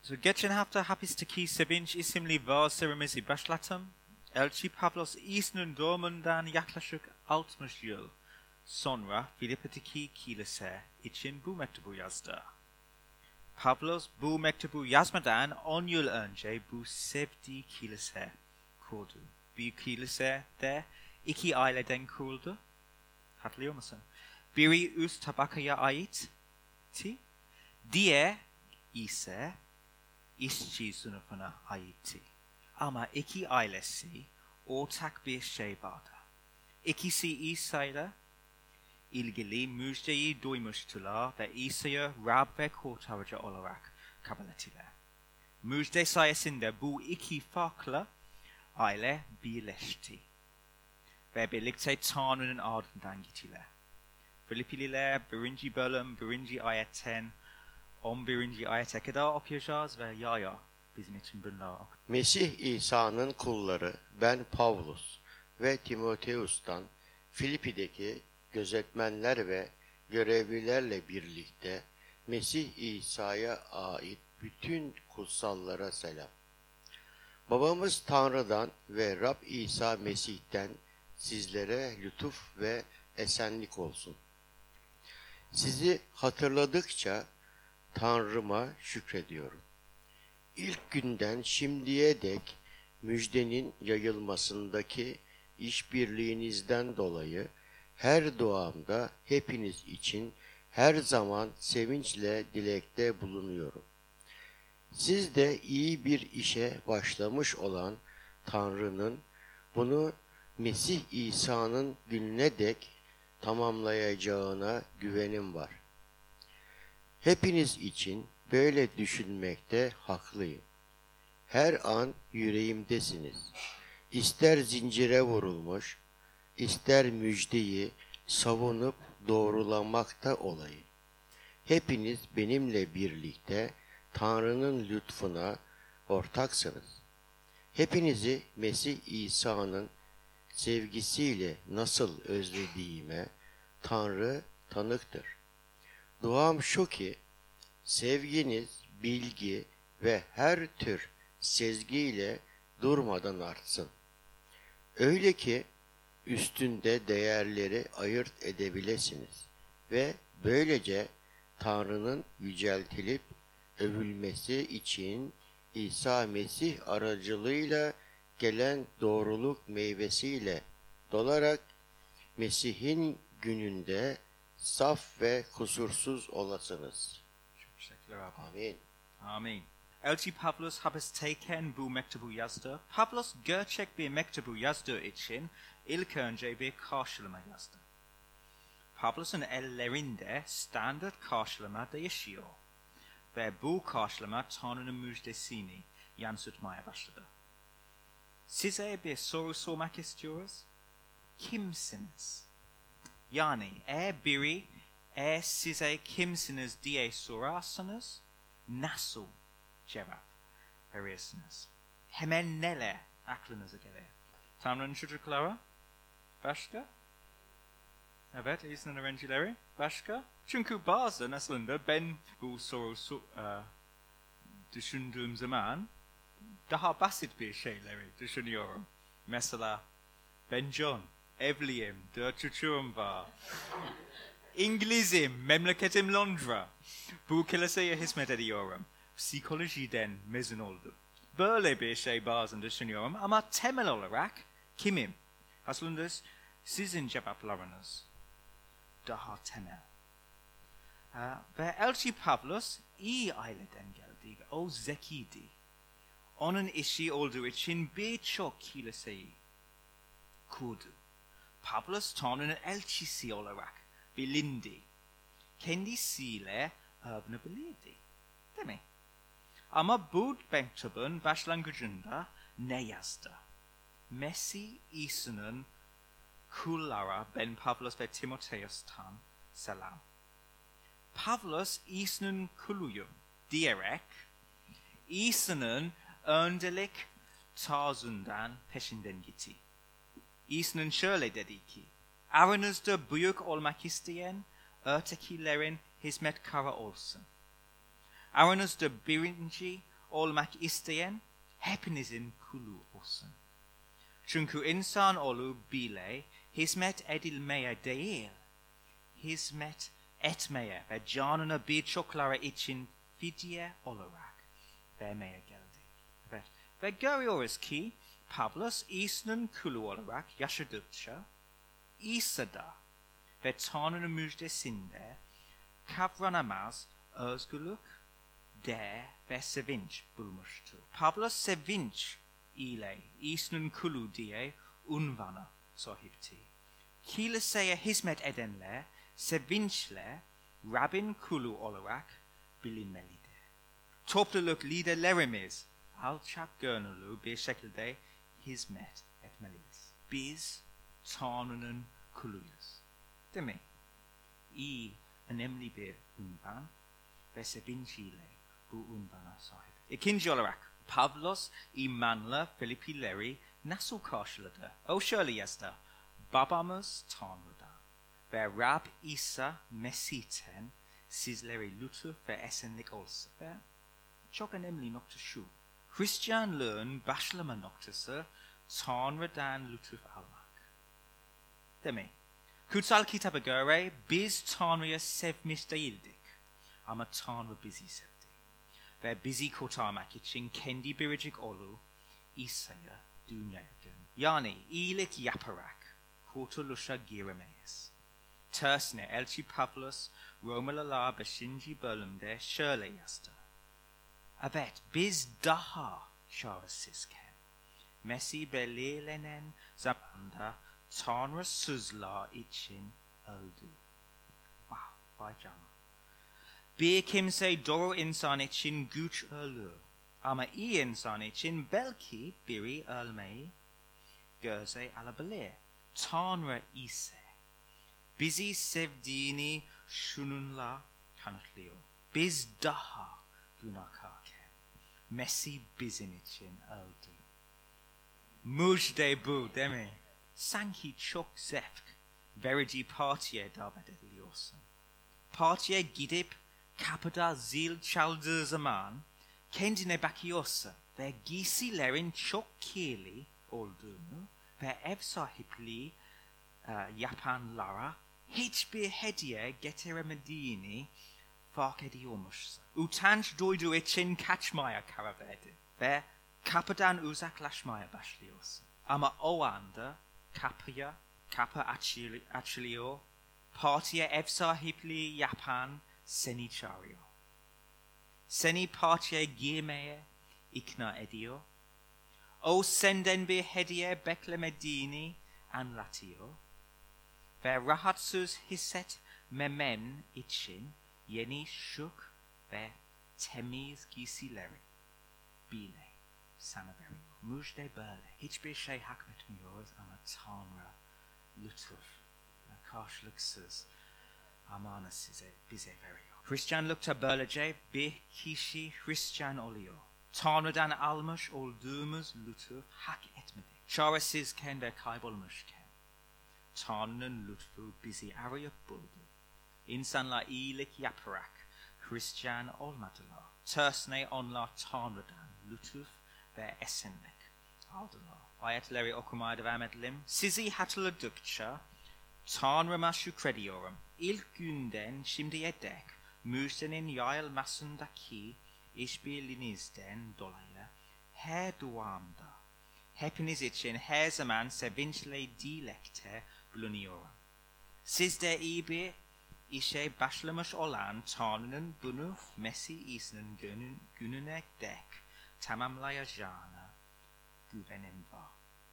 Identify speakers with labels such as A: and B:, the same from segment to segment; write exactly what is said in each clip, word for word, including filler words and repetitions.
A: So geçen hafta hapisteki Sevinç isimli vaazlarımızı başlattım. Elçi Pavlos İsa'nın doğumundan yaklaşık altmış yıl sonra Filip'teki kilise için bu mektubu yazdı. Pavlos bu mektubu yazmadan on yıl önce bu sevdiği kilise kurdu. Bu kilise de iki aileden kuruldu. Hatırlıyor musun? Biri üst tabakaya aitti. Diğer ise işçi sınıfına aitti. Ama iki ailesi ortak bir şey vardı. İkisi İsa ile ilgili müjdeyi duymuştular ve İsa'yı Rab ve kurtarıcı olarak kabul ettiler. Müjde sayesinde bu iki farklı aile birleşti ve birlikte Tanrı'nın ardından gittiler. Filipliler birinci bölüm birinci ayetten on birinci ayete kadar okuyacağız ve ya ya bizim için bunlar oku.
B: Mesih İsa'nın kulları ben Pavlus ve Timoteus'tan Filipi'deki gözetmenler ve görevlilerle birlikte Mesih İsa'ya ait bütün kutsallara selam. Babamız Tanrı'dan ve Rab İsa Mesih'ten sizlere lütuf ve esenlik olsun. Sizi hatırladıkça Tanrı'ma şükrediyorum. İlk günden şimdiye dek müjdenin yayılmasındaki işbirliğinizden dolayı her duamda hepiniz için her zaman sevinçle dilekte bulunuyorum. Siz de iyi bir işe başlamış olan Tanrı'nın bunu Mesih İsa'nın gününe dek tamamlayacağına güvenim var. Hepiniz için böyle düşünmekte haklıyım. Her an yüreğimdesiniz. İster zincire vurulmuş, ister müjdeyi savunup doğrulamakta olayım. Hepiniz benimle birlikte Tanrı'nın lütfuna ortaksınız. Hepinizi Mesih İsa'nın sevgisiyle nasıl özlediğime Tanrı tanıktır. Duam şu ki, sevginiz, bilgi ve her tür sezgiyle durmadan artsın. Öyle ki üstünde değerleri ayırt edebilesiniz ve böylece Tanrı'nın yüceltilip övülmesi için İsa Mesih aracılığıyla gelen doğruluk meyvesiyle dolarak Mesih'in gününde saf ve kusursuz olasınız. Amin.
A: Amin. Elçi Pavlos hapisteyken bu mektubu yazdı. Pavlos gerçek bir mektubu yazdığı için ilk önce bir karşılama yazdı. Pavlos'un ellerinde standart karşılama değişiyor. Ve bu karşılama Tanrı'nın müjdesini yansıtmaya başladı. Size bir soru sormak istiyoruz. Kimsiniz? Yani eğer biri eğer size kimsiniz diye sorarsanız nasıl cevap verirsiniz? Hemen neler aklınıza gelir? Tanrı'nın çocukları? Başka? Evet, İsa'nın öğrencileri? Başka? Çünkü bazen aslında ben bu soru so, uh, düşündüğüm zaman daha basit bir şeyleri düşünüyorum. Mesela ben John, evliyim, dört çocuğum var. İngilizim, memleketim Londra. Bu kiliseye hizmet ediyorum. Psikolojiden mezun oldum. Böyle bir şey bazen düşünüyorum ama temel olarak kimim? Aslında sizin cevaplarınız daha temel. Ha, ve Elçi Pavlos iyi aileden geldi ve o zekiydi. Onun işi olduğu için birçok kiliseyi kurdu. Pavlos Tanrı'nın elçisi olarak bilindi. Kendisiyle övünebilirdi. Değil mi? Ama bu mektubun başlangıcında ne yazdı? Mesih İsa'nın kullara ben Pavlos ve Timoteus'tan selam. Pavlos İsa'nın kuluyum diyerek İsa'nın öndelik tarzından peşinden gitti. İsa'nın şöyle dedi ki, aranızda büyük olmak isteyen ötekilerin hizmetkarı olsun. Aranızda birinci olmak isteyen hepinizin kulu olsun. Çünkü insan olu bile hizmet edilmeye değil, hizmet etmeye ve canını birçokları için fidye olarak vermeye geldi. Evet. Ve görüyoruz ki Pavlos İsa'nın kulu olarak yaşadıkça İsa'da ve Tanrı'nın müjdesinde kavranamaz özgürlük, değer ve sevinç bulmuştur. Pavlos sevinç ile İsa'nın kulu diye unvana sahipti. Kiliseye hizmet edenler sevinçle Rabbin kulu olarak bilinmelidir. Topluluk liderlerimiz alçak gönüllü bir şekilde hizmet etmeliyiz. Biz Tanrı'nın kuluyuz. Değil mi? İyi, önemli bir unvan ve sevinç ile bu unvana sahip. İkinci olarak Pavlos imanla Filipileri nasıl karşıladı? O şöyle yazdı. Babamız Tanrı'dan ve Rab İsa Mesih'ten sizlere lütuf ve esenlik olsun. Ve çok önemli nokta şu. Hristiyanlığın başlama noktası Tanrı'dan lütuf almak. Değil mi? Kutsal kitaba göre biz Tanrı'yı sevmiş değildik. Ama Tanrı bizi sevdi. Ve bizi kurtarmak için kendi biricik oğlu İsa'yı dünyaya gönderdi. Yani iyilik yaparak kurtuluşa giremeyiz. Tersine Elçi Pavlos Romalılar beşinci bölümde şöyle yazdı. Evet, biz daha çaresizken Mesih belirlenen zamanda tanrısızlar için öldü. Wow, vay canına. Bir kimse doğru insan için güç ölür. Ama iyi insan için belki biri ölmeyi göze alabilir. Tanrı ise bizi sevdiğini şununla kanıtlıyor. Biz daha günahkarken Mesih bizim için öldü. Müjde bu değil mi? Sanki çok zevk verici partiye davet ediliyorsun. Partiye gidip kapıda zil çaldığı zaman kendine bakıyorsun ve giysilerin çok kirli olduğunu ve ev sahipliği uh, yapanlara hiçbir hediye getiremediğini fark ediyormuşsun. Utanç duyduğu için kaçmaya karar verdin ve kapıdan uzaklaşmaya başlıyorsun. Ama o anda kapıya, kapı açıl, açılıyor, partiye ev sahipliği yapan seni çağırıyor. Seni partiye girmeye ikna ediyor. O senden bir hediye beklemediğini anlatıyor. Ve rahatsız hissetmemen için yeni şık ve temiz giysileri bile sana veriyor. Müjde böyle. Hiçbir şey hak etmiyoruz ama Tanrı lütuf ve karşılıksız amanı size, bize veriyor. Hristiyanlıkta böylece bir kişi Hristiyan oluyor. Tanrı'dan almış olduğumuz lütuf hak etmedik. Çaresizken ve kaybolmuşken Tanrı'nın lütfu bizi arayıp buldu. İnsanlar iyilik yaparak Hristiyan olmadılar. Tersine onlar Tanrı'dan lütuf ve esenlik aldılar. Ayetleri okumaya devam edelim. Sizi hatırladıkça Tanrı'ma şükrediyorum. İlk günden şimdiye dek müjdenin yayılmasındaki işbirliğinizden dolayı her duamda hepiniz için her zaman sevinçle dilekte bulunuyorum. Siz de iyi bir işe başlamış olan Tanrı'nın bunu Mesih İsa'nın günün, gününe dek tamamlayacağına güvenim var.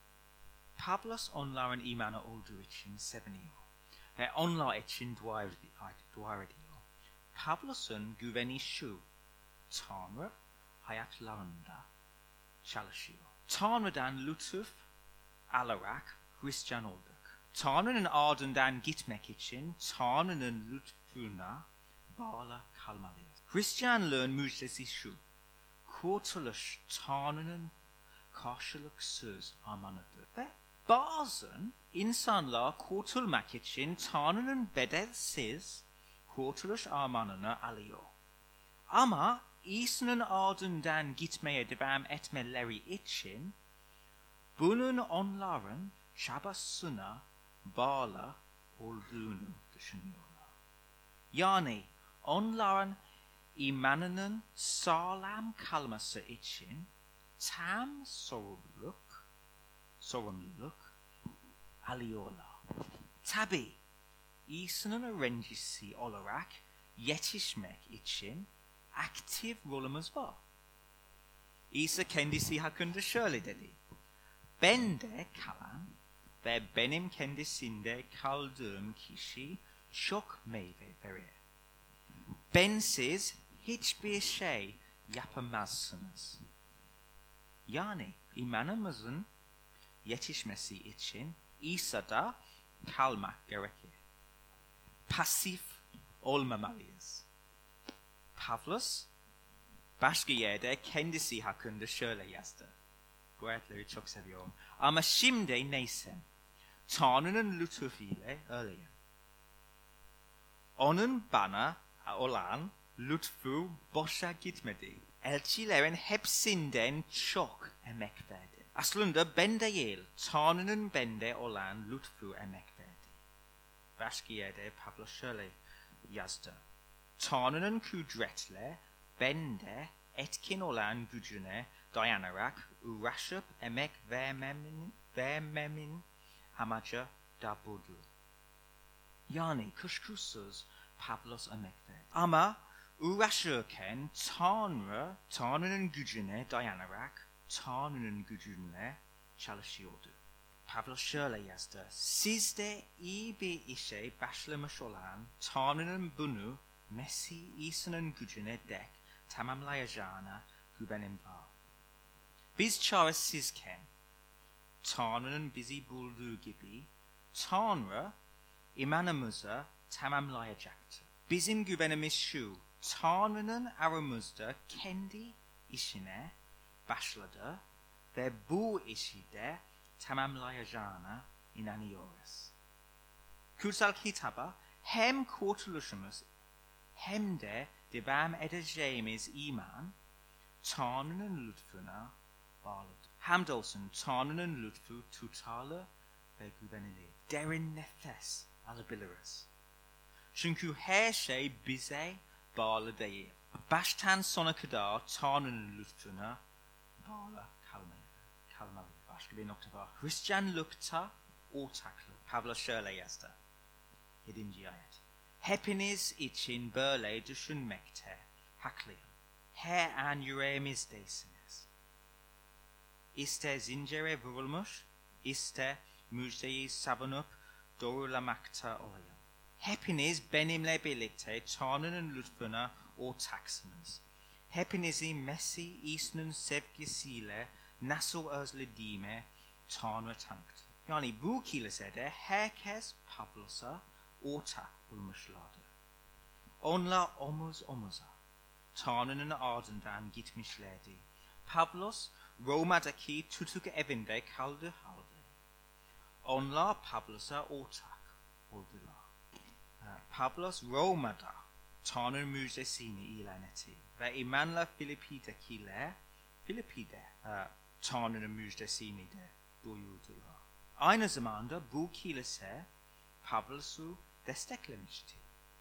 A: Pavlos onların imanı olduğu için seviniyor ve onlar için dua ediyor. Pavlos'un güveni şu, Tanrı hayatlarında çalışıyor. Tanrı'dan lütuf alarak Hristiyan olduk. Tanrı'nın ardından gitmek için Tanrı'nın lütfuna bağlı kalmalıyız. Hristiyanlığın müjdesi şu, kurtuluş Tanrı'nın karşılıksız amanıdır. Ve bazen insanlar kurtulmak için Tanrı'nın bedelsiz kurtuluş armağanını alıyor. Ama İsa'nın ardından gitmeye devam etmeleri için bunun onların çabasına bağlı olduğunu düşünüyorlar. Yani onların imanının sağlam kalması için tam sorumluluk, sorumluluk alıyorlar. Tabi İsa'nın öğrencisi olarak yetişmek için aktif rolümüz var. İsa kendisi hakkında şöyle dedi. Bende kalan ve benim kendisinde kaldığım kişi çok meyve verir. Bensiz hiçbir şey yapamazsınız. Yani imanımızın yetişmesi için İsa'da kalmak gerekir. Pasif olmamalıyız. Pavlos başka yerde kendisi hakkında şöyle yazdı. Bu ayetleri çok seviyorum. Ama şimdi neyse, Tanrı'nın lütfuyla öyleyim. Onun bana olan lütfu boşa gitmedi. Elçilerin hepsinden çok emek verdi. Aslında ben değil, Tanrı'nın bende olan lütfu emek verdi. Başka yerde Pavlos şöyle yazdı. Tanrı'nın kudretle bende etkin olan gücüne dayanarak uğraşıp emek vermemin, vermemin amacı da budur. Yani kuşkusuz Pavlos emek verdi. Ama uğraşırken Tanrı, Tanrı'nın gücüne dayanarak Tanrı'nın gücüne çalışıyordu. Pavlos şöyle yazdı. Sizde iyi bir işe başlamış olan Tanrı'nın bunu Mesih İsa'nın gücüne dek tamamlayacağına güvenim var. Biz çaresizken Tanrı'nın bizi bulduğu gibi Tanrı imanımızı tamamlayacaktır. Bizim güvenimiz şu, Tanrı'nın aramızda kendi işine başladı ve bu işi de tamamlayacağına inanıyoruz. Kutsal kitaba hem kurtuluşumuz hem de devam edeceğimiz iman Tanrı'nın lütfuna bağlıdır. Hamdolsun Tanrı'nın lütfu tutarlı ve güvenilir. Derin nefes alabiliriz. Çünkü her şey bize bağlı değil. Baştan sona kadar Tanrı'nın lütfuna bağlı kalmalı. Başka bir nokta var. Hristiyanlıkta ortaklık. Pavlos şöyle yazdı. Yedinci ayet. Hepiniz için böyle düşünmekte haklıyım. Her an yüreğimizdesiniz. İster zincire vurulmuş, ister müjdeyi savunup doğrulamakta olayım. Hepiniz benimle birlikte Tanrı'nın lütfuna ortaksınız. Hepinizi Mesih İsa'nın sevgisiyle nasıl özlediğime Tanrı tanıktı. Yani bu kilisede herkes Pavlos'a ortak olmuşlardı. Onlar omuz omuza Tanrı'nın ardından gitmişlerdi. Pavlos Roma'daki tutuk evinde kaldığı halde onlar Pavlos'a ortak oldular. Pavlos Roma'da Tanrı müjdesini ilan etti ve imanla Filippi'dekiler Filippi'de Tanrı'nın müjdesini de duyurdular. Aynı zamanda bu kilise Pavlos'u desteklemişti.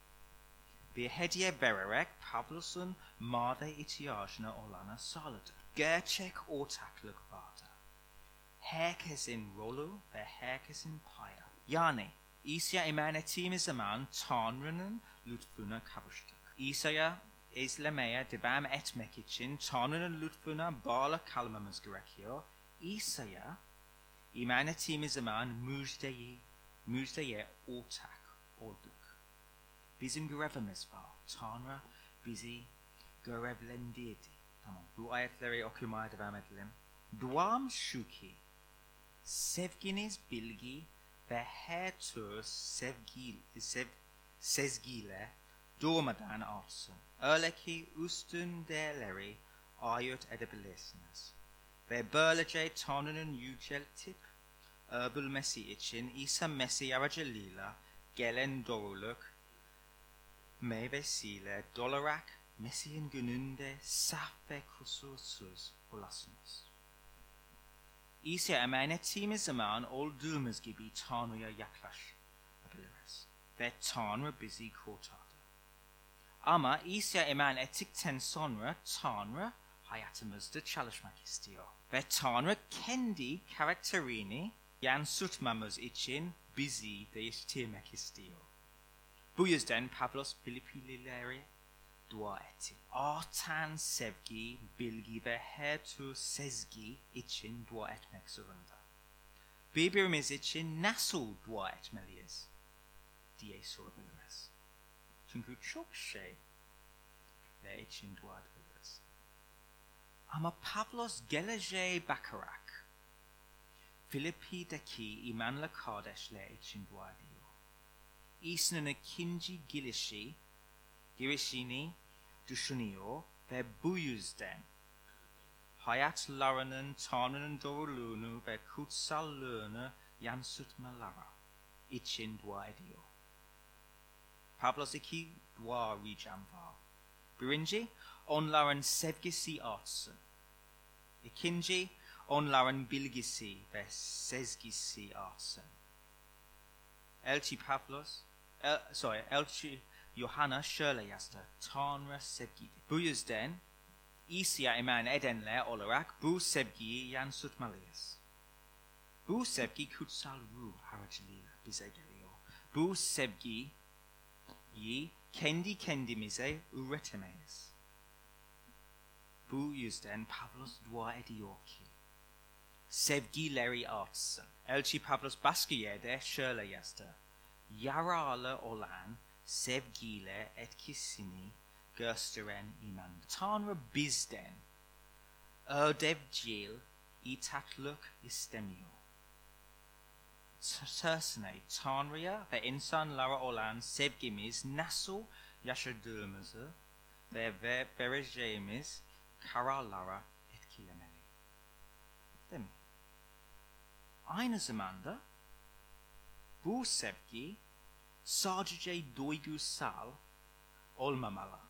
A: Bir hediye vererek Pavlos'un madde ihtiyacına olanı sağladı. Gerçek ortaklık vardı. Herkesin rolü ve herkesin payı. Yani İsa'ya iman ettiğimiz zaman Tanrı'nın lütfuna kavuştuk. İsa'ya izlemeye devam etmek için Tanrı'nın lütfuna bağlı kalmamız gerekiyor. İsa'ya iman ettiğimiz zaman müjdeyi, müjdeye ortak olduk. Bizim görevimiz var. Tanrı bizi görevlendirdi. Tamam. Bu ayetleri okumaya devam edelim. Duam şu ki, sevginiz bilgi ve her tür sevgi, sev, sezgiyle durmadan artsın. Öyle ki üstün değerleri ayırt edebilirsiniz. Ve böylece Tanrı'nın yüceltip övülmesi için İsa Mesih aracılığıyla gelen doğruluk meyvesiyle dolarak Mesih'in gününde saf ve kusursuz olasınız. İsa'ya emanettiğimiz zaman olduğumuz gibi Tanrı'ya yaklaşabiliriz. Ve Tanrı bizi kurtardı. Ama İsa'ya emanet ettikten sonra Tanrı hayatımızda çalışmak istiyor. Ve Tanrı kendi karakterini yansıtmamız için bizi değiştirmek istiyor. Bu yüzden Pavlos Filipililere dua etti. Artan sevgi, bilgi ve her tür sezgi için dua etmek zorunda. Birbirimiz için nasıl dua etmeliyiz diye sorabiliriz. Çünkü çok şey ve için dua edebiliriz. Ama Pavlos geleceğe bakarak Filipi'deki imanlı kardeşler için dua ediyor. İsa'nın ikinci gelişi, girişini düşünüyor ve bu yüzden hayatlarının Tanrı'nın doğruluğunu ve kutsallığını yansıtmaları için dua ediyor. Pavlos iki dua ricam var. Birinci, onların sevgisi artsın. İkinci, onların bilgisi ve sezgisi artsın. Elçi Pavlos, el, sorry, Elçi Yohana şöyle yazdı. Tanrı sevgidir. Bu yüzden İsa'ya iman edenler olarak bu sevgiyi yansıtmalıyız. Bu sevgi kutsal ruh aracılığıyla bize geliyor. Bu sevgiyi kendi kendimize üretemeyiz. Bu yüzden Pavlos dua ediyor ki sevgileri artsın. Elçi Pavlos başka yerde şöyle yazdı. Yararlı olan sevgiyle etkisini gösteren iman. Tanrı bizden ödevcil itaatlık istemiyor. Tersine Tanrı'ya ve insanlara olan sevgimiz nasıl yaşadığımızı ve vereceğimiz kararlara etkilemeli. Değil mi? Aynı zamanda bu sevgi sadece duygusal olmamalı.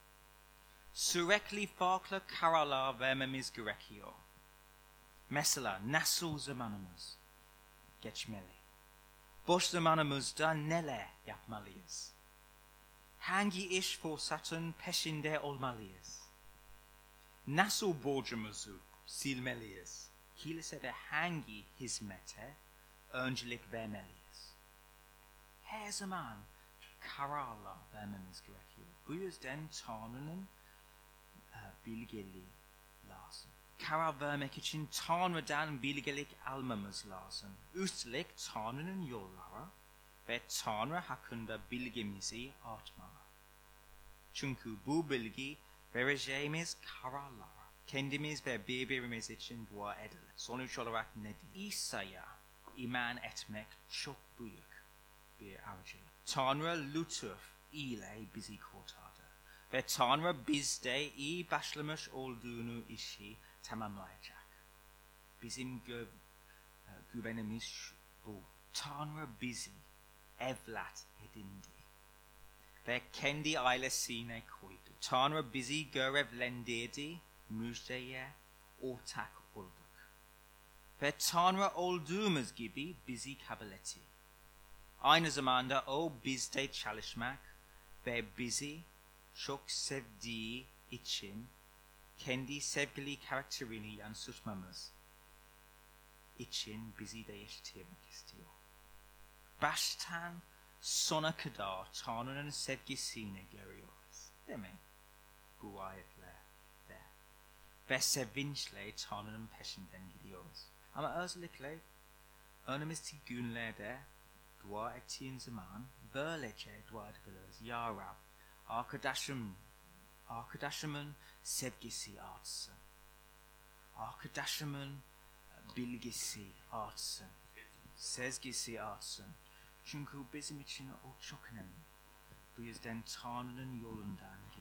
A: Sürekli farklı kararlar vermemiz gerekiyor. Mesela nasıl zamanımız geçmeli? Boş zamanımızda neler yapmalıyız? Hangi iş fırsatın peşinde olmalıyız? Nasıl borcumuzu silmeliyiz? Kilisede hangi hizmete öncelik vermeliyiz? Her zaman kararlar vermemiz gerekiyor. Bu yüzden Tanrı'nın uh, bilgeliği lazım. Karar vermek için Tanrı'dan bilgelik almamız lazım. Üstelik Tanrı'nın yolları ve Tanrı hakkında bilgimizi artmalı. Çünkü bu bilgi vereceğimiz kararlar kendimiz ve birbirimiz için dua edelim. Sonuç olarak nedir? İsa'ya iman etmek çok büyük bir aracılık. Tanrı lütuf ile bizi kurtardı. Ve Tanrı bizde iyi başlamış olduğunu işi tamamlayacak. Bizim gü güvenimiz bu. Tanrı bizi evlat edindi. Ve kendi ailesine koydu. Tanrı bizi görevlendirdi. Müjdeye ortak olduk. Ve Tanrı olduğumuz gibi bizi kabul etti. Aynı zamanda o bizde çalışmak ve bizi çok sevdiği için kendi sevgili karakterini yansıtmamız için bizi değiştirmek istiyor. Baştan sona kadar Tanrı'nın sevgisini görüyoruz. Değil mi? Bu ayetlerde. Ve sevinçle Tanrı'nın peşinden gidiyoruz. Ama özellikle önümüzdeki günlerde dua ettiğin zaman böylece dua edebiliriz. Ya Rab, arkadaşım, arkadaşımın sevgisi artsın. Arkadaşımın bilgisi artsın. Sezgisi artsın. Çünkü bizim için o çok önemli. Bu yüzden Tanrı'nın yolundan